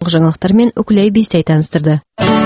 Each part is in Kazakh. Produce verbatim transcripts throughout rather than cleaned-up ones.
толық жаңалықтармен Үкілей Бестай таныстырды.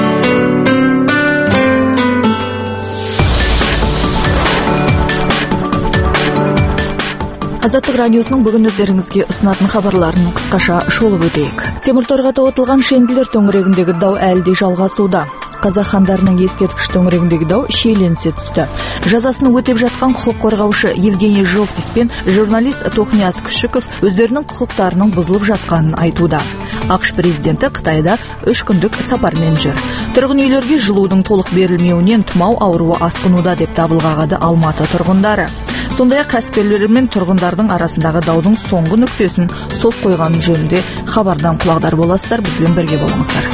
Азаттық радиосының бүгін өздеріңізге ұсынатын хабарларын қысқаша шолып өтейік. Темірторға тоғытылған шенділер төңірегіндегі дау әлде жалғасуда. Қазақ хандарының ескерткіш төңірегіндегі дау шиеленісе түсті. Жазасын өтеп жатқан құқық қорғаушы Евгений Жовтис пен журналист Тоқнияз Күшіков өздерінің құқықтарының бұзылып жатқанын айтуда. ақш президенті Қытайда үш күндік сапармен жүр. Тұрғын үйлерге жылудың толық берілмеуінен тұмау ауруы асқынуда деп дабыл қағады Алматы тұрғындары. Сондай-ақ кәсіпкерлер мен тұрғындардың арасындағы даудың соңғы нүктесін сот қойған жөнінде хабардан құлағдар боласыздар, бізбен бірге болыңыздар.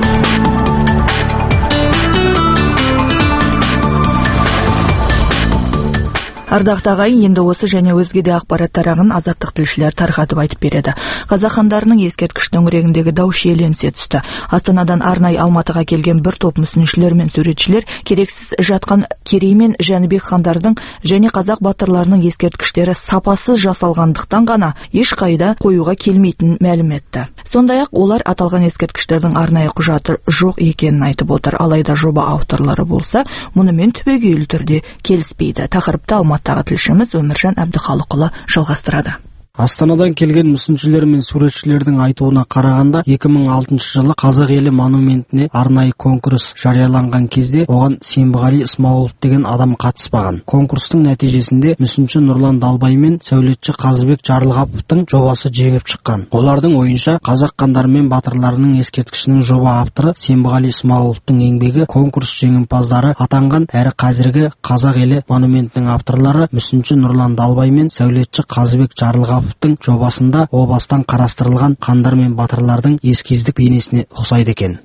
Ардақты ағайын, енді осы және өзге де ақпарат тарағын азаттық тілшілер тарқатып айтып береді. Қазақ хандарының ескерткіш төңірегіндегі дау шиеленісе түсті. Астанадан арнайы Алматыға келген бір топ мүсіншілер мен суретшілер керексіз жатқан Керей мен Жәнібек хандардың және қазақ батырларының ескерткіштері сапасыз жасалғандықтан ғана ешқайда қоюға келмейтінін мәлім етті. Сондай-ақ олар аталған ескерткіштердің арнайы құжаты жоқ екенін айтып отыр. Алайда жоба авторлары болса, мұнымен түбегейлі түрде келіспейді. Тақырыпты Алматыдағы тілшіміз Өміржан Әбдіхалықұлы жалғастырады. Астанадан келген мүсіншілер мен суретшілердің айтуына қарағанда, екі мың алтыншы жылы Қазақ елі монументіне арнайы конкурс жарияланған кезде оған Сембіғали Исмағұлов деген адам қатыспаған. Конкурстың нәтижесінде мүсінші Нұрлан Далбай мен сәулетші Қазыбек Жарылғаповтың жобасы жеңіп шыққан. Олардың ойынша, қазақ хандары мен батырларының ескерткішінің жоба авторы Сембіғали Исмағұловтың еңбегі конкурс жеңімпаздары атанған, әрі қазіргі Қазақ елі монументінің авторлары мүсінші Нұрлан Далбай мен сәулетші Қазыбек Жарылғаповтың жобасында о бастан қарастырылған хандар мен батырлардың эскиздік бейнесіне ұқсайды екен.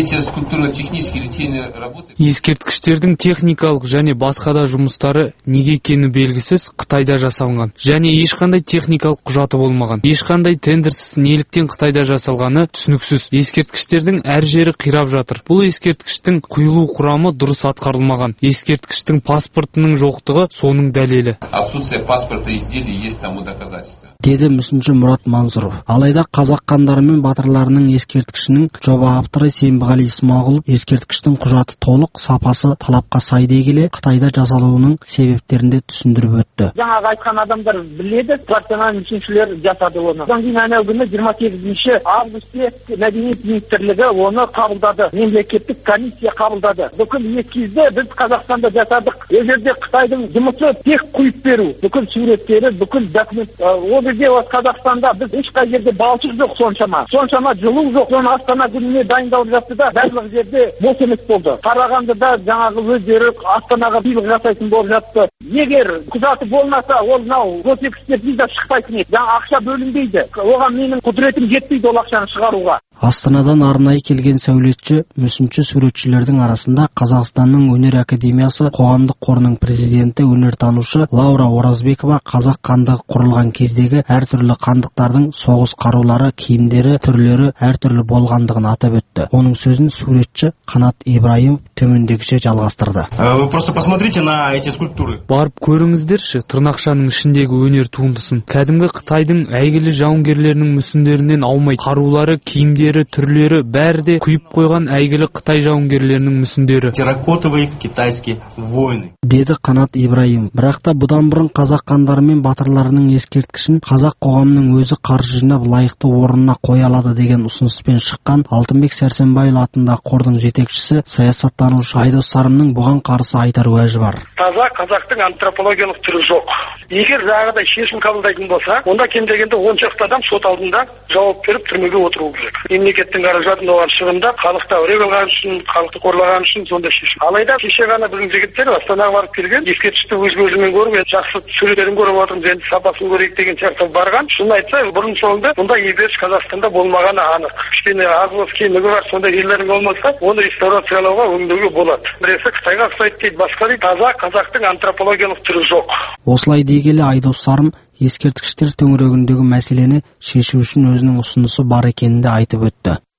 Ескерткіштердің техникалық және басқа да жұмыстары неге екені белгісіз Қытайда жасалған, және ешқандай техникалық құжаты болмаған. Ешқандай тендерсіз неліктен Қытайда жасалғаны түсініксіз. Ескерткіштердің әр жері қирап жатыр. Бұл ескерткіштің құйылу құрамы дұрыс атқарылмаған. Ескерткіштің паспортының жоқтығы соның дәлелі. Отсутствие паспорта изделия есть тому доказательство. Деді мүсінші Мұрат Мансұров. Алайда қазақ хандары мен батырларының ескерткішінің жоба авторы Сембіғали Исмағұлов ескерткіштің құжаты толық, сапасы талапқа сай дей келе Қытайда жасалуының себептерінде түсіндіріп өтті. Жаңағы айтқан адамдар біледі, профессионал мүсіншілер жасады оны. Содан кейін анау күні жиырма сегізінші августте мәдениет министрлігі оны қабылдады. Мемлекеттік комиссия қабылдады. Бүкіл эскизді біз Қазақстанда жасадық. Ол жерде Қытайдың жұмысы тек құйып беру. Бүкіл суреттері, бүкіл документ. Ол жерде Қазақстанда біз ешқай жерде балшық жоқ соншама. Соншама жылу жоқ. Соны Астана күніне дайындалып жатты да, барлық жерде бос емес болды. Қарағандыда жаңағы өздері Астанаға билік жасайтын болып жатты. Егер құжаты болмаса, ол мынау госэкспертиза шықпайтын еді. Жаңа ақша бөлінбейді. Оған менің құдіретім жетпейді ол ақшаны шығаруға. Астанадан арнайы келген сәулетші, мүсінші суретшілердің арасында Қазақстанның өнер академиясы қоғамдық қорының президенті, өнертанушы Лаура Оразбекова қазақ хандығы құрылған кездегі әртүрлі хандықтардың соғыс қарулары, киімдері, түрлері әртүрлі болғандығын атап өтті. Оның сөзін суретші Қанат Ибраимов төмендегіше жалғастырды. Вы просто посмотрите на эти скульптуры. Барып көріңіздерші тырнақшаның ішіндегі өнер туындысын. Кәдімгі Қытайдың әйгілі жауынгерлерінің мүсіндерінен аумайды. Қарулары, киімдері, түрлері бәрі де құйып қойған әйгілі Қытай жауынгерлерінің мүсіндері. Терракотовые китайские воины. Деді Қанат Ибраимов. Бірақ та бұдан бұрын қазақ хандары мен батырларының ескерткішін қазақ қоғамының өзі қаржы жинап лайықты орнына қоя алады деген ұсыныспен шыққан Алтынбек Сәрсенбайұлы атындағы қордың жетекшісі, саясаттанушы Айдос Сарымның бұған қарсы айтар уәжі бар. Таза қазақтың антропологиялық түрі жоқ. Егер жағдай шешім қабылдайтын болса, онда кем дегенде он шақты адам сот алдында жауап беріп түрмеге отыруы керек. Мемлекеттің қаражатын оған шығындап, халықты әуре қылған үшін, халықты қорлаған үшін сонда шешім. Алайда кеше ғана біздің жігіттер Астанаға барып келген, ескерткішті өз көзімен көріп, жақсы суреттерін көріп отырмыз, енді сапасын көрейік деген сияқты барған. Шынын айтса, бұрын соңды мұндай ескерткіш Қазақстанда болмағаны анық. Кішкене аз болса кемігі бар, сондай жерлерің болмаса, оны реставрациялауға, өңдеуге болады. Біресе Қытайға ұқсайды дейді, басқа дейді, таза қазақтың антропологиялық түрі жоқ. Осылай дей келе Айдос Сарым ескерткіштер төңірегіндегі мәселені шешу үшін өзінің ұсынысы бар екенін де айтып өтті. Бұл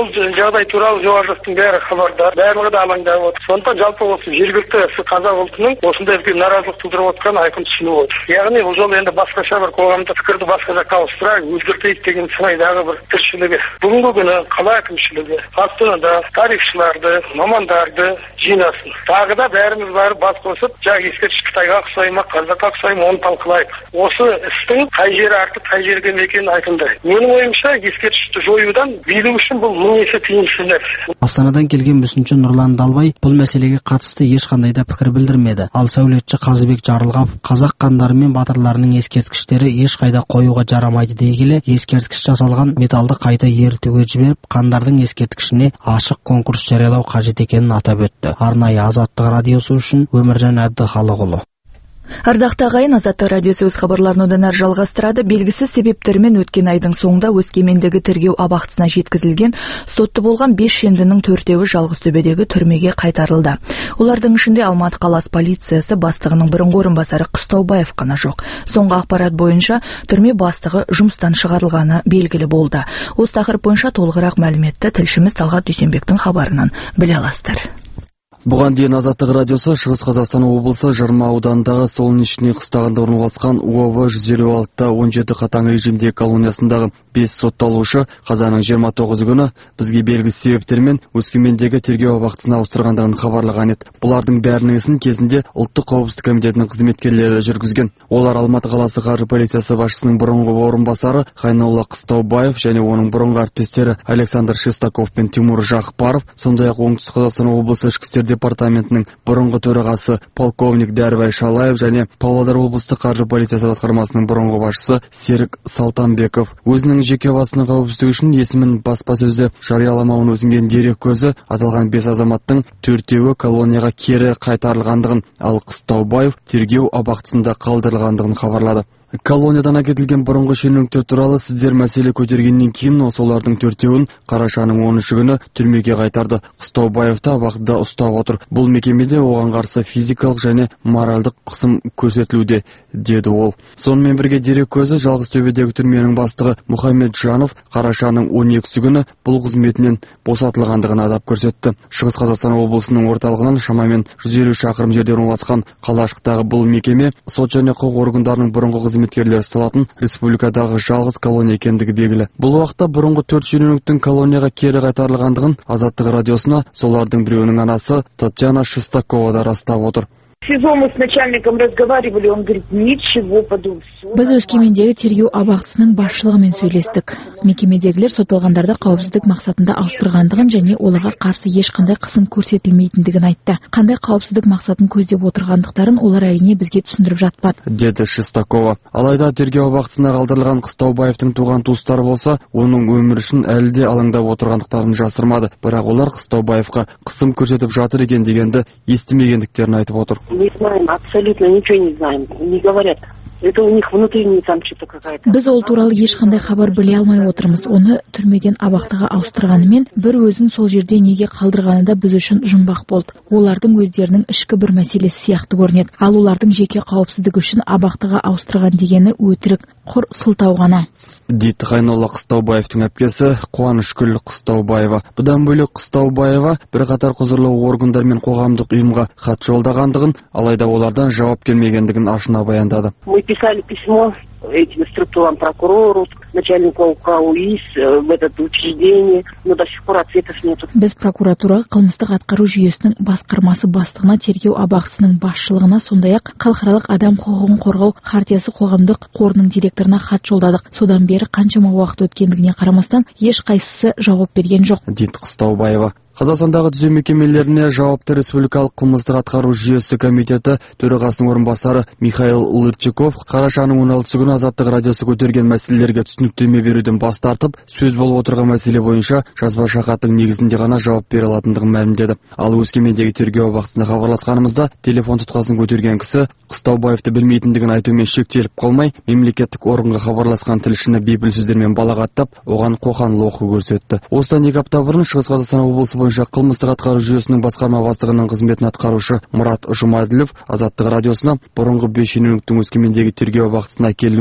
жағдай туралы жауаптың бәрі хабардар, барлығы да алаңдап отыр. Сондықтан жалпы осы жергілікті қазақ ұлтының осындай үлкен наразылық тудырып отқаны айқын түсініп отыр. Яғни бұл жол енді басқаша бір қоғамдық пікірді басқа жаққа ауыстырайық, өзгертейік деген сыңайдағы бір тіршілігі. Бүгінгі күні қала әкімшілігі Астанада тарихшыларды, мамандарды жинасын. Тағы да бәріміз барып бас қосып, жаңа ескерткіш Қытайға ұқсай ма, Қазаққа ұқсай ма, оны талқылайық. Осы істің қай жері артық, қай жері кем екенін айқындайық. Менің ойымша ескерткішті жоюдан билік үшін бұл мың есе тиімсіз нәрсе. Астанадан келген мүсінші Нұрлан Далбай бұл мәселеге қатысты ешқандай да пікір білдірмеді. Ал сәулетші Қазыбек Жарылғапов қазақ хандары мен батырларының ескерткіштері ешқайда қоюға жарамайды дей келе, ескерткіш жасалған металды қайта ерітуге жіберіп, хандардың ескерткішіне ашық конкурс жариялау қажет екенін атап өтті. Арнайы Азаттық радиосы үшін Өміржан Әбдіхалықұлы. Ардақты ағайын, Азаттық радиосы өз хабарларын одан әрі жалғастырады. Белгісіз себептермен өткен айдың соңында Өскемендегі тергеу абақтысына жеткізілген сотты болған бес шендінің төртеуі Жалғызтөбедегі түрмеге қайтарылды. Олардың ішінде Алматы қаласы полициясы бастығының бұрынғы орынбасары Қыстаубаев қана жоқ. Соңғы ақпарат бойынша түрме бастығы жұмыстан шығарылғаны белгілі болды. Осы тақырып бойынша толығырақ мәліметті тілшіміз Талғат Дүйсенбектің хабарынан біле аласыздар. Бұған дейін Азаттық радиосы Шығыс Қазақстан облысы Жарма ауданындағы Солнечный қыстағында орналасқан УАВ жүз елу алты он жеті қатаң режимдегі колониясындағы бес сотталушы қазанның жиырма тоғызы күні бізге белгісіз себептермен Өскемендегі тергеу абақтысына ауыстырғандығын хабарлаған еді. Бұлардың бәрінің ісін кезінде Ұлттық қауіпсіздік комитетінің қызметкерлері жүргізген. Олар Алматы қаласы қаржы полициясы басшысының бұрынғы орынбасары Хайнолла Қыстаубаев және оның бұрынғы әріптестері Александр Шестаков пен Тимур Жақпаров, сондай-ақ Оңтүстік Қазақстан облысы ішкі істер департаментінің бұрынғы төрағасы полковник Дәрбай Шалаев және Павлодар облыстық қаржы полициясы басқармасының бұрынғы басшысы Серік Салтанбеков. Өзінің жеке басының қауіпсіздігі үшін есімін баспасөзде жарияламауын өтінген дерек көзі аталған бес азаматтың төртеуі колонияға кері қайтарылғандығын, ал Қыстаубаев тергеу абақтысында қалдырылғандығын хабарлады. Колониядан әкетілген бұрынғы шенеуніктер туралы сіздер мәселе көтергеннен кейін солардың төртеуін қарашаның оныншы күні түрмеге қайтарды. Қыстаубаевты абақтыда ұстап отыр. Бұл мекемеде оған қарсы физикалық және моральдық қысым көрсетілуде, деді ол. Сонымен бірге дерек көзі Жалғызтөбедегі түрменің бастығы Мұхаммед Жанов қарашаның он екісі күні бұл қызметінен босатылғандығын атап көрсетті. Шығыс Қазақстан облысының орталығынан шамамен жүз елу шақырым жерде орналасқан қалашықтағы бұл мекеме сот және құқық органдарының бұрынғы қызметкерлері ұсталатын республикадағы жалғыз колония екендігі белгілі. Бұл уақытта бұрынғы төрт шенеуніктің колонияға кері қайтарылғандығын Азаттық радиосына солардың біреуінің анасы Татьяна Шестакова да растап отыр. СИЗО мы с начальником разговаривали, он говорит, ничего подобного. Біз Өскемендегі тергеу абақтысының басшылығымен сөйлестік. Мекемедегілер сотталғандарды қауіпсіздік мақсатында ауыстырғандығын және оларға қарсы ешқандай қысым көрсетілмейтіндігін айтты. Қандай қауіпсіздік мақсатын көздеп отырғандықтарын олар әрине бізге түсіндіріп жатпады, деді Шестакова. Алайда тергеу абақтысына қалдырылған Қыстаубаевтың туған туыстары болса, оның өмірі үшін әлі де алаңдап отырғандықтарын жасырмады. Бірақ олар Қыстаубаевқа қысым көрсетіп жатыр екен дегенді естімегендіктерін айтып отыр. Не знаем, абсолютно ничего не знаем, не говорят. Это у них внутренний там что-то какая-то. Біз ол туралы ешқандай хабар біле алмай отырмыз. Оны түрмеден абақтыға ауыстырғанымен, бір өзін сол жерде неге қалдырғаны да біз үшін жұмбақ болды. Олардың өздерінің ішкі бір мәселесі сияқты көрінеді. Ал олардың жеке қауіпсіздігі үшін абақтыға ауыстырған дегені өтірік, құр сылтау ғана, дейді Хайнолла Қыстаубаевтың әпкесі Қуанышкүл Қыстаубаева. Бұдан бөлек Қыстаубаева бірқатар құзырлы органдар мен қоғамдық ұйымға хат жолдағандығын, алайда олардан жауап келмегендігін ашына баяндады. Мы писали письмо этим структурам, прокурору, начальнику УКУИС, в это учреждение, но до сих пор ответов нету. Біз прокуратураға, қылмыстық атқару жүйесінің басқармасы бастығына, тергеу абақтысының басшылығына, сондай-ақ халықаралық адам құқығын қорғау хартиясы қоғамдық қорының директорына хат жолдадық. Содан бері қаншама уақыт өткендігіне қарамастан ешқайсысы жауап берген жоқ, дейді Қыстаубаева. Қазақстандағы түзеу мекемелеріне жауапты республикалық қылмыстық атқару жүйесі комитеті төрағасының орынбасары Михаил Лырчаков қарашаның он алтысы күні Азаттық радиосы көтерген мәселелерге түсініктеме беруден бас тартып, сөз болып отырған мәселе бойынша жазбаша хаттың негізінде ғана жауап бере алатындығын мәлімдеді. Ал Өскемендегі тергеу абақтысына хабарласқанымызда телефон тұтқасын көтерген кісі Қыстаубаевты білмейтіндігін айтумен шектеліп қалмай, мемлекеттік органға хабарласқан тілшіні бейпіл сөздермен балағаттап, оған қоқан-лоққы көрсетті. Осыдан екі апта бұрын Шығыс Қазақстан облысы бойынша қылмыстық атқару жүйесінің басқарма бастығының қызметін атқарушы Мұрат Жұмаділов Азаттық радиосына бұрынғы бес шенеуніктің Өскемендегі тергеу абақтысына келуін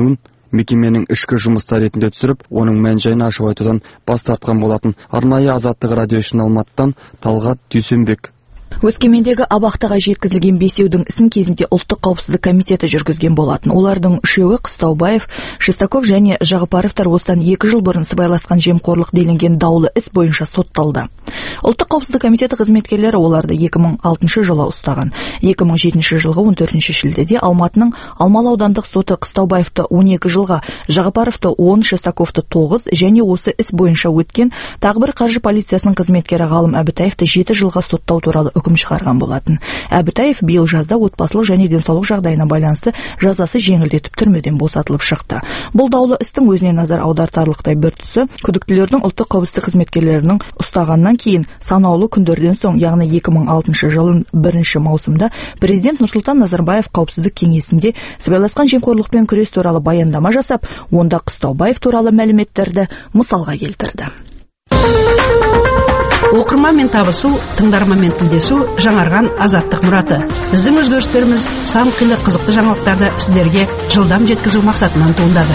мекеменің ішкі жұмыста ретінде түсіріп, оның мән-жайын ашып айтудан бас тартқан болатын. Арнайы Азаттық радио үшін Алматыдан Талғат Дүйсенбек. Өскемендегі абақтыға жеткізілген бесеудің ісін кезінде ұлттық қауіпсіздік комитеті жүргізген болатын. Олардың үшеуі Қыстаубаев, Шестаков және Жағыпаровтар осыдан екі жыл бұрын сыбайласқан жемқорлық делінген даулы іс бойынша сотталды. Ұлттық қауіпсіздік комитеті қызметкерлері оларды екі мың алтыншы жылы ұстаған. екі мың жетінші жылғы он төртінші шілдеде Алматының Алмалы аудандық соты Қыстаубаевты он екі жылға, Жағыпаровты он, Шестаковты тоғыз және осы іс бойынша өткен тағы бір қаржы полициясының қызметкері Ғалым Әбітаевты жеті жылға соттау туралы үкім шығарған болатын. Әбітаев биыл жазда отбасылық және денсаулық жағдайына байланысты жазасы жеңілдетіп түрмеден босатылып шықты. Бұл даулы істің өзіне назар аудартарлықтай бір тұсы, күдіктілердің ұлттық қауіпсіздік қызметкерлерінің ұстағаннан кейін санаулы күндерден соң, яғни екі мың алтыншы жылын бірінші маусымда президент Нұрсұлтан Назарбаев қауіпсіздік кеңесінде сыбайласқан жемқорлықпен күрес туралы баяндама жасап, онда Қыстаубаев туралы мәліметтерді мысалға келтірді. Оқырманмен табысу, тыңдарманмен тілдесу жаңарған азаттық мұраты. Біздің өзгерістеріміз сан қилы қызықты жаңалықтарды сіздерге жылдам жеткізу мақсатынан туындады.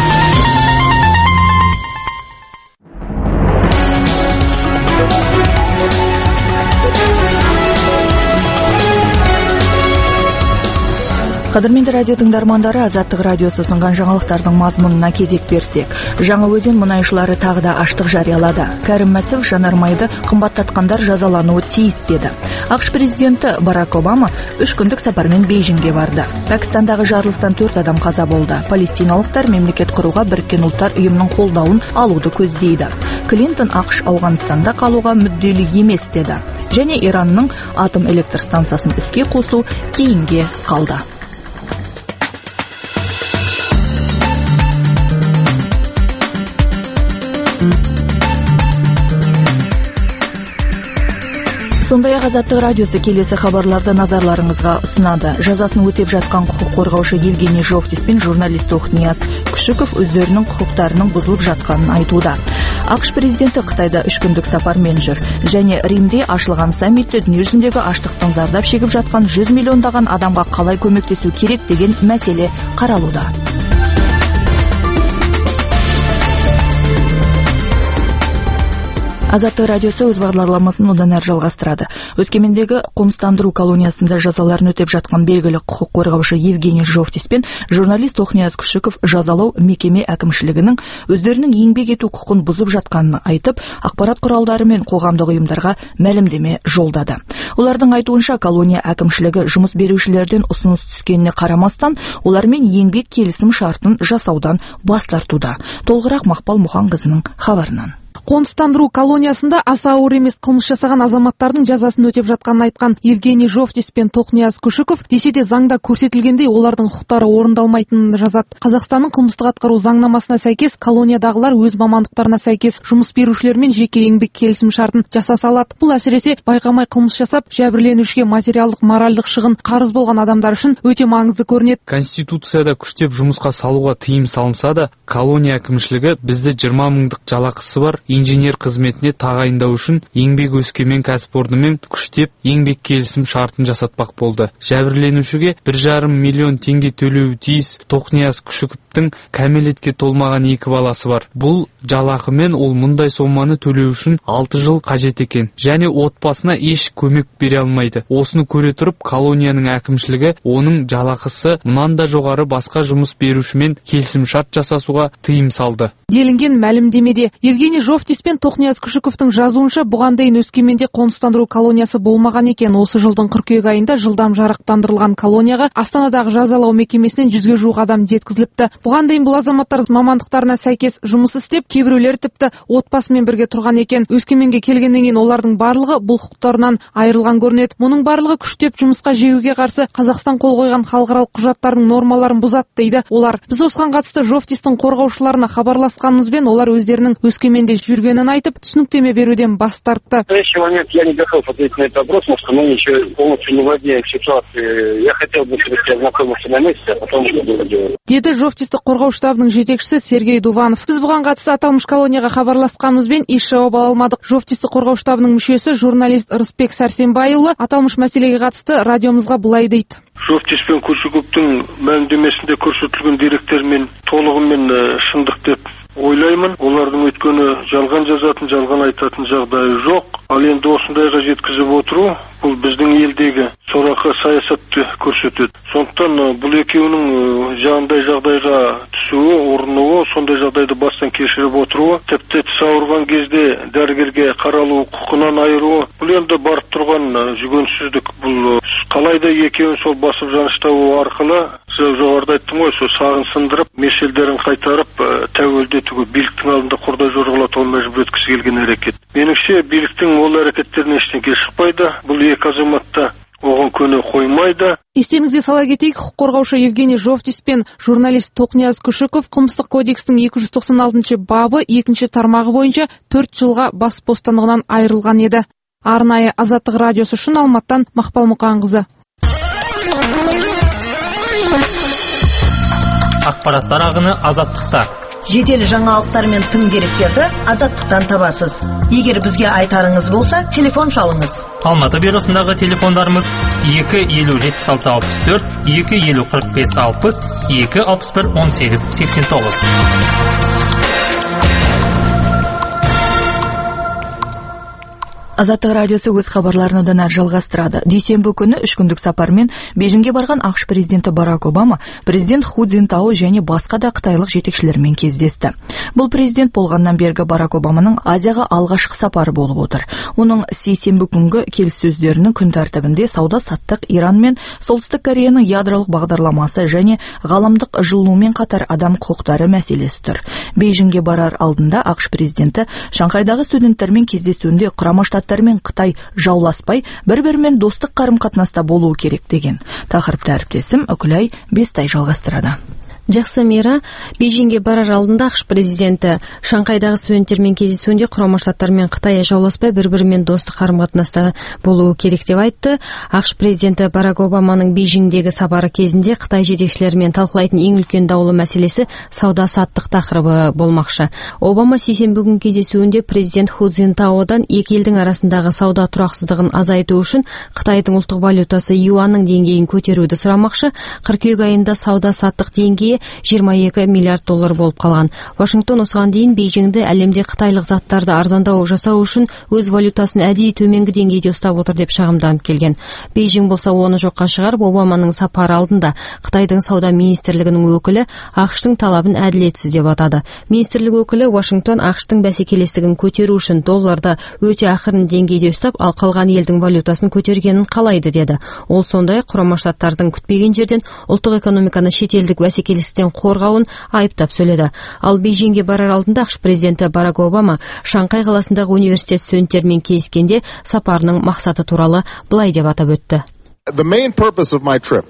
Қадірменді радио тыңдармандары, Азаттық радиосы ұсынған жаңалықтардың мазмұнына кезек берсек. Жаңаөзен мұнайшылары тағы да аштық жариялады. Кәрім Мәсімов жанармайды қымбаттатқандар жазалануы тиіс деді. ақш президенті Барак Обама үш күндік сапармен Бейжіңге барды. Пәкістандағы жарылыстан төрт адам қаза болды. Палестиналықтар мемлекет құруға Біріккен ұлттар ұйымының қолдауын алуды көздейді. Клинтон ақш Ауғанстанда қалуға мүдделі емес деді. Және Иранның атом электр станциясын іске қосу кейінге қалды. Сондай-ақ Азаттық радиосы келесі хабарларды назарларыңызға ұсынады. Жазасын өтеп жатқан құқық қорғаушы Евгений Жовтис пен журналист Тохнияз Күшіков өздерінің құқықтарының бұзылып жатқанын айтуда. ақш президенті Қытайда үш күндік сапармен жүр және Римде ашылған саммитте дүниежүзіндегі аштықтан зардап шегіп жатқан жүз миллиондаған адамға қалай көмектесу керек деген мәселе қаралуда. Азаттық радиосы өз бағдарламасын одан әрі жалғастырады. Өскемендегі қоныстандыру колониясында жазаларын өтеп жатқан белгілі құқық қорғаушы Евгений Жовтис пен журналист Тохнияз Күшіков жазалау мекеме әкімшілігінің өздерінің еңбек ету құқын бұзып жатқанын айтып, ақпарат құралдары мен қоғамдық ұйымдарға мәлімдеме жолдады. Олардың айтуынша колония әкімшілігі жұмыс берушілерден ұсыныс түскеніне қарамастан, олармен еңбек келісім шартын жасаудан бас тартуда. Толығырақ Мақпал Мұханқызының хабарынан. Қоныстандыру колониясында аса ауыр емес қылмыс жасаған азаматтардың жазасын өтеп жатқанын айтқан Евгений Жовтис пен Тохнияз Күшіков, десе де заңда көрсетілгендей олардың құқықтары орындалмайтынын жазады. Қазақстанның қылмыстық атқару заңнамасына сәйкес колониядағылар өз мамандықтарына сәйкес жұмыс берушілермен жеке еңбек келісім шартын жасаса алады. Бұл әсіресе байқамай қылмыс жасап, жәбірленушіге материалдық, моральдық шығын қарыз болған адамдар үшін өте маңызды көрінеді. Конституцияда күштеп жұмысқа салуға тыйым салынса да, колония әкімшілігі бізді жиырма мыңдық жалақысы бар инженер қызметіне тағайындау үшін еңбек өскемен кәсіпорнымен күштеп еңбек келісім шартын жасатпақ болды. Жәбірленушіге бір жарым миллион теңге төлеуі тиіс. Тохнияз Күшіковтің кәмелетке толмаған екі баласы бар. Бұл жалақымен ол мұндай соманы төлеу үшін алты жыл қажет екен. Және отбасына еш көмек бере алмайды. Осыны көре тұрып, колонияның әкімшілігі оның жалақысы мұнан да жоғары басқа жұмыс берушімен келісім шарт жасасуға тыйым салды. Делінген мәлімдемеде Евгений Жовтис пен Тохнияз Күшіковтың жазуынша бұған дейін Өскеменде қоныстандыру колониясы болмаған екен. Осы жылдың қыркүйек айында жылдам жарықтандырылған колонияға Астанадағы жазалау мекемесінен жүзге жуық адам жеткізіліпті. Бұған дейін бұл азаматтар мамандықтарына сәйкес жұмыс істеп, кейбіреулер тіпті отбасымен бірге тұрған екен. Өскеменге келгеннен кейін олардың барлығы бұл құқықтарынан айырылған көрінеді. Мұның барлығы күштеп жұмысқа жеуге қарсы Қазақстан қол қойған халықаралық құжаттардың нормаларын бұзады дейді олар. Біз осыған қатысты Жовтистің қорғаушыларына хабарласқанымызбен олар өздерінің Өскеменде жүргенін айтып, түсініктеме беруден бас тартты. В настоящий момент я не готов ответить на этот вопрос, потому что мы еще полностью не владеем ситуацией. Я хотел бы все-таки ознакомиться на месте, а потом что буду делать. Деді Жовтисті қорғау штабының жетекшісі Сергей Дуванов. Біз бұған қатысты аталмыш колонияға хабарласқанымызбен еш жауап ала алмадық. Жовтисті қорғау штабының мүшесі журналист Рысбек Сәрсенбайұлы аталмыш мәселеге қатысты радиомызға былай дейді. Жовтис пен Кушуковтың мәлімдемесінде көрсетілген деректермен толығымен шындық деп ойлаймын. Олардың өткені жалған жазатын, жалған айтатын жағдайы жоқ. Ал енді осындайға жеткізіп отыру, бұл біздің елдегі сорақы саясатты көрсетеді. Сондықтан бұл екеуінің жаңағындай жағдайға түсуі, орнуы, сондай жағдайды бастан кешіріп отыруы, тіпті тіс ауырған кезде дәрігерге қаралу құқынан айыруы, бұл енді барып тұрған жүгенсіздік. Бұл қалайда екеуін сол басып жаныштауы арқылы, жоғарыда айттым ғой, сол сағын сындырып, меселдерін қайтарып, тәуелдетуге, биліктің алдында құрда жорғалатуға мәжбүр еткісі келген әрекет. Меніңше биліктің ол әрекеттеріне ештеңе шықпайды. Бұл екі азамат та оған көне қоймайды. Естеріңізге сала кетейік, құқық қорғаушы Евгений Жовтис пен журналист Тоқнияз Күшіков қылмыстық кодекстің екі жүз тоқсан алтыншы бабы екінші тармағы бойынша төрт жылға бас бостандығынан айырылған еді. Арнайы Азаттық радиосы үшін Алматтан Мақпал Мұқанқызы. Ақпараттар ағыны Азаттықта. Жедел жаңалықтар мен тың деректерді Азаттықтан табасыз. Егер бізге айтарыңыз болса, телефон шалыңыз. Алматы бюросындағы телефондарымыз екі елу жетпіс алты алпыс төрт, екі елу қырық бес алпыс, екі алпыс бір он сегіз сексен тоғыз. Азаттық радиосы өз хабарларын одан әрі жалғастырады. Дүйсенбі күні үш күндік сапармен Бейжіңге барған ақш президенті Барак Обама, президент Ху Цзинтао және басқа да қытайлық жетекшілермен кездесті. Бұл президент болғаннан бергі Барак Обаманың Азияға алғашқы сапары болып отыр. Оның сейсенбі күнгі келіссөздерінің күн тәртібінде сауда-саттық, Иран мен Солтүстік Кореяның ядролық бағдарламасы және ғаламдық жылынумен қатар адам құқықтары мәселесі тұр. Бейжіңге барар алдында ақш президенті Шанхайдағы студенттермен кездесуінде Құрама Штаттар мен Қытай жауласпай, бір-бірімен достық қарым-қатынаста болуы керек деген тақырыпты әріптесім Үкілай Бестай жалғастырады. Жақсы, Мира. Бейжіңге барар алдында ақш президенті Шанхайдағы студенттермен кездесуінде Құрама Штаттар мен Қытай жауласпай, бір-бірімен достық қарым-қатынаста болуы керек деп айтты. ақш президенті Барак Обаманың Бейжіңдегі сапары кезінде Қытай жетекшілерімен талқылайтын ең үлкен даулы мәселесі сауда-саттық тақырыбы болмақшы. Обама сейсенбі күн кездесуінде президент Ху Цзинтаодан екі елдің арасындағы сауда тұрақсыздығын азайту үшін Қытайдың ұлттық валютасы юанның деңгейін көтеруді сұрамақшы. Қыркүйек айында сауда-саттық деңгейі жиырма екі миллиард доллар болып қалған. Вашингтон осыған дейін Бейжіңді әлемде қытайлық заттарды арзандау жасау үшін өз валютасын әдейі төменгі деңгейде ұстап отыр деп шағымданып келген. Бейжің болса оны жоққа шығарып, Обаманың сапары алдында Қытайдың сауда министрлігінің өкілі ақштың талабын әділетсіз деп атады. Министрлік өкілі Вашингтон ақштың бәсекелестігін көтеру үшін долларды өте ақырын деңгейде ұстап, ал қалған елдің валютасын көтергенін қалайды деді. Ол сондай Құрама Штаттардың күтпеген жерден ұлттық экономиканы шетелдік бәсекелестік қорғауын айыптап сөйледі. Ал Бейжіңге барар алдында ақш президенті Барак Обама Шанхай қаласындағы университет студенттерімен кездескенде сапарының мақсаты туралы былай деп атап өтті. The main purpose of my trip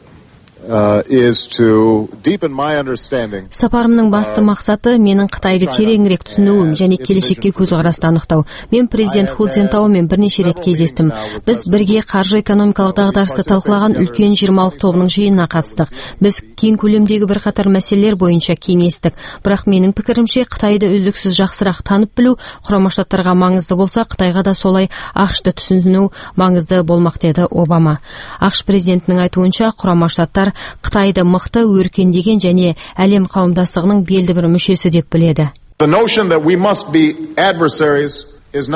Uh, is to deepen my understanding. Сапарымның басты мақсаты менің Қытайды тереңірек түсінуім және келешекке көзқарасты анықтау. Мен президент Ху Цзинтаомен бірнеше рет кездестім. Біз бірге қаржы экономикалық дағдарысты талқылаған үлкен жиырмалық тобының жиынына қатыстық. Біз кең көлемдегі бірқатар мәселелер бойынша кеңестік. Бірақ менің пікірімше Қытайды үздіксіз жақсырақ танып білу Құрама Штаттарға маңызды болса, Қытайға да солай ақшты түсіну маңызды болмақ деді Обама. ақш президентінің айтуынша Құрама Штаттар Қытайды мықты, өркендеген және әлем қауымдастығының белді бір мүшесі деп біледі. The notion that we must be adversaries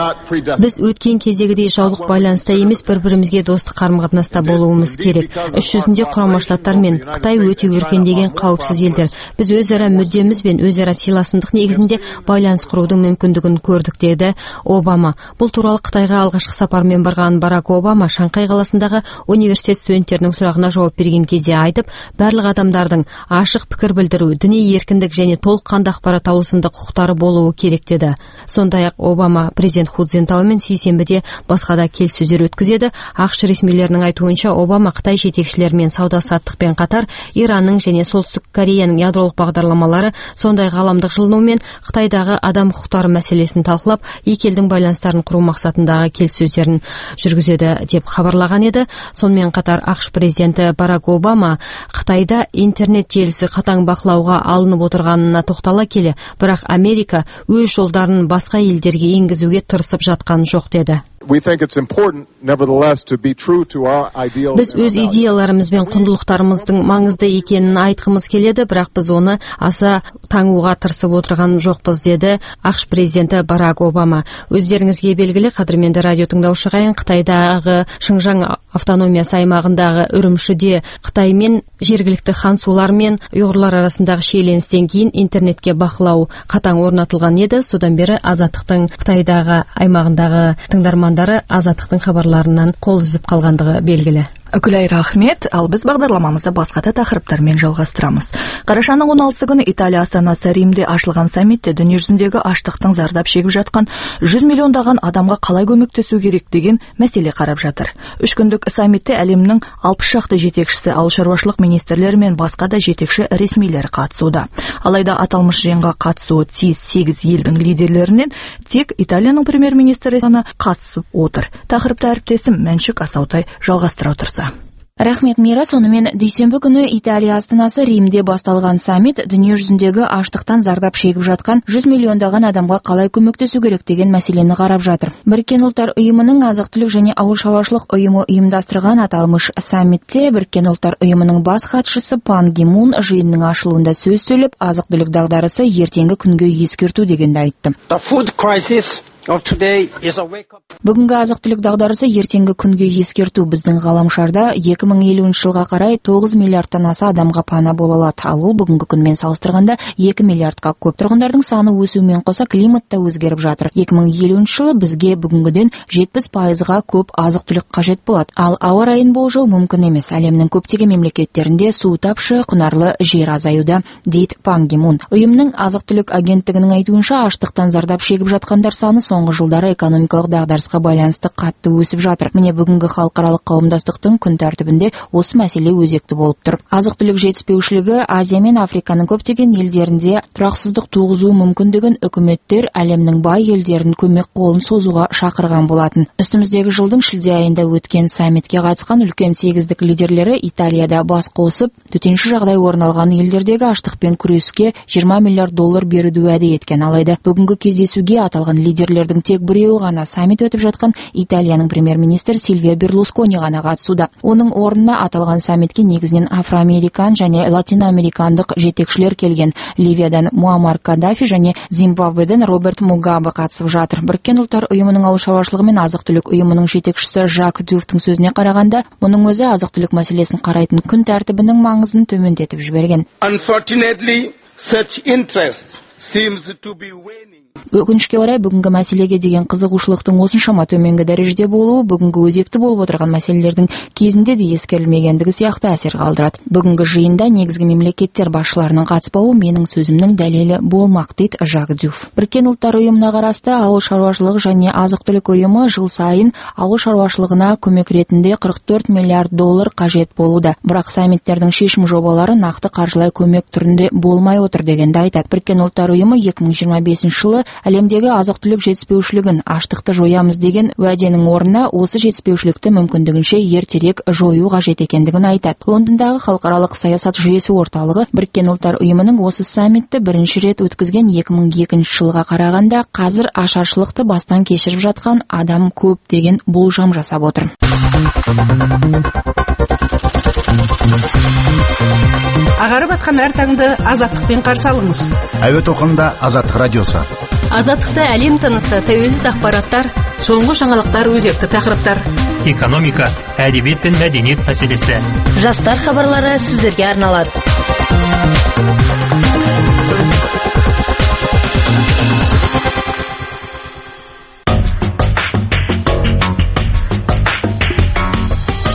Біз өткен кездегідей жаулық байланыста емес, бір-бірімізге достық қарым-қатынаста болуымыз керек. Іс жүзінде Құрама Штаттар мен Қытай өте өркендеген қауіпсіз елдер. Біз өзара мүддеміз бен өзара сыйластық негізінде байланыс құрудың мүмкіндігін көрдік деді Обама. Бұл туралы Қытайға алғашқы сапармен барған Барак Обама Шанхай қаласындағы университет студенттерінің сұрағына жауап берген кезде айтып, барлық адамдардың ашық пікір білдіру, діни еркіндік және толыққанды ақпарат алу сынды құқықтары болуы керек деді. Сондай-ақ Обама президент Ху Цзинтаомен сейсенбіде басқа да келіссөздер өткізеді. ақш ресмилерінің айтуынша Обама Қытай жетекшілерімен сауда-саттықпен қатар Иранның және Солтүстік Кореяның ядролық бағдарламалары, сондай ғаламдық жылыну мен Қытайдағы адам құқықтары мәселесін талқылап, екі елдің байланыстарын құру мақсатындағы келіссөздерін жүргізеді деп хабарлаған еді. Сонымен қатар ақш президенті Барак Обама Қытайда интернет желісі қатаң бақылауға алынып отырғанына тоқтала келе, бірақ Америка өз жолдарын басқа елдерге енгізуге тырысып жатқан жоқ деді. we think it's important, nevertheless, to be true to our ideals. Біз өз идеяларымыз бен құндылықтарымыздың маңызды екенін айтқымыз келеді, бірақ біз оны аса таңуға тырысып отырған жоқпыз, деді ақш президенті Барак Обама. Өздеріңізге белгілі, қадірменді радио тыңдаушы ағайын, Қытайдағы Шыңжаң автономиясы аймағындағы Үрімшіде Қытаймен жергілікті хансулар мен ұйғырлар арасындағы шиеленістен кейін интернетке бақылау қатаң орнатылған еді. Содан бері Азаттықтың Қытайдағы аймағындағы тыңдармандары Азаттықтың хабарларынан қол үзіп қалғандығы белгілі. Үкілай рахмет, ал біз бағдарламамызды басқата тақырыптармен жалғастырамыз. Қарашаның он алтысы күні Италия астанасы Римде ашылған саммитте дүниежүзіндегі аштықтың зардап шегіп жатқан жүз миллиондаған адамға қалай көмектесу керек деген мәселе қарап жатыр. Үш күндік саммитте әлемнің алпыс шақты жетекшісі, ауыл шаруашылық министрлері мен басқа да жетекші ресмилер қатысуда. Алайда аталмыш жиынға қатысуы тиіс сегіз елдің лидерлерінен тек Италияның премьер-министрі қатысып отыр. Тақырыпты әріптесім Мәншүк Асаутай жалғастыра отырса. Рахмет, Мира. Сонымен дүйсенбі күні Италия астанасы Римде басталған саммит дүниежүзіндегі аштықтан зардап шегіп жатқан жүз миллиондаған адамға қалай көмектесу керек деген мәселені қарап жатыр. Біріккен ұлттар ұйымының азық-түлік және ауыл шаруашылық ұйымы ұйымдастырған аталмыш саммитте Біріккен ұлттар ұйымының бас хатшысы Пан Ги Мун жиынның ашылуында сөз сөйлеп, азық-түлік дағдарысы ертеңгі күнге ескерту дегенді айтты. Бүгінгі азық-түлік дағдарысы ертеңгі күнге ескерту. Біздің ғаламшарда екі мың елуінші жылға қарай тоғыз миллиардтан аса адамға пана бола алады. Ал ол бүгінгі күнмен салыстырғанда екі миллиардқа көп. Тұрғындардың саны өсуімен қоса климат та өзгеріп жатыр. екі мың елуінші жылы бізге бүгінгіден жетпіс пайызға көп азық-түлік қажет болады. Ал ауа райын болжау мүмкін емес. Әлемнің көптеген мемлекеттерінде су тапшы, құнарлы жер азаюда, дейді Пан Ги Мун. Ұйымның азық-түлік агенттігінің айтуынша, аштықтан зардап шегіп жатқандар саны соңғы жылдары экономикалық дағдарысқа байланысты қатты өсіп жатыр. Міне бүгінгі халықаралық қауымдастықтың күн тәртібінде осы мәселе өзекті болып тұр. Азық-түлік жетіспеушілігі Азия мен Африканың көптеген елдерінде тұрақсыздық туғызуы мүмкін деген үкіметтер әлемнің бай елдерін көмек қолын созуға шақырған болатын. Үстіміздегі жылдың шілде айында өткен саммитке қатысқан үлкен сегіздік лидерлері Италияда бас қосып, төтенше жағдай орын алған елдердегі аштықпен күреске жиырма миллиард доллар беруді уәде еткен. Алайда бүгінгі кездесуге аталған лидерлер тек біреуі ғана, саммит өтіп жатқан Италияның премьер-министр Сильвия Берлускони ғана қатысуда. Оның орнына аталған саммитке негізінен афроамерикан және латиноамерикандық жетекшілер келген. Ливиядан Муаммар Каддафи және Зимбабведен Роберт Мугабе қатысып жатыр. Біріккен ұлттар ұйымының ауыл шаруашылығы мен азық-түлік ұйымының жетекшісі Жак Дюфтың сөзіне қарағанда, мұның өзі азық-түлік мәселесін қарайтын күн тәртібінің маңызын төмендетіп жіберген. Unfortunately, such interest seems to be waning. Өкінішке орай бүгінгі мәселеге деген қызығушылықтың осыншама төменгі дәрежеде болуы бүгінгі өзекті болып отырған мәселелердің кезінде де ескерілмегендігі сияқты әсер қалдырады. Бүгінгі жиында негізгі мемлекеттер басшыларының қатыспауы менің сөзімнің дәлелі болмақ, дейді Жак Дюф. Біріккен ұлттар ұйымына қарасты ауыл шаруашылығы және азық-түлік ұйымы жыл сайын ауыл шаруашылығына көмек ретінде қырық төрт миллиард доллар қажет болуда. Бірақ саммиттердің шешім жобалары нақты қаржылай көмек түрінде болмай отыр дегенді айтады. Біріккен ұлттар ұйымы екі мың жиырма бесінші жылы әлемдегі азық-түлік жетіспеушілігін, аштықты жоямыз деген уәденің орнына осы жетіспеушілікті мүмкіндігінше ертерек жою қажет екендігін айтады. Лондондағы халықаралық саясат жүйесі орталығы Біріккен ұлттар ұйымының осы саммитті бірінші рет өткізген екі мың екінші жылға қарағанда қазір ашаршылықты бастан кешіріп жатқан адам көп деген болжам жасап отыр. Ағарып атқан әр таңды азаттықпен қарсы алыңыз. Әуе толқынында Азаттық радиосы. Азаттықта әлем тынысы, тәуелсіз ақпараттар, соңғы жаңалықтар, өзекті тақырыптар. Экономика, әдебиет пен мәдениет мәселесі. Жастар хабарлары сіздерге арналады.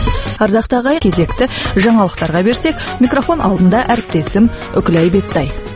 Ардақты ағай, кезекті жаңалықтарға берсек, микрофон алдында әріптесім Үкілай Бестай.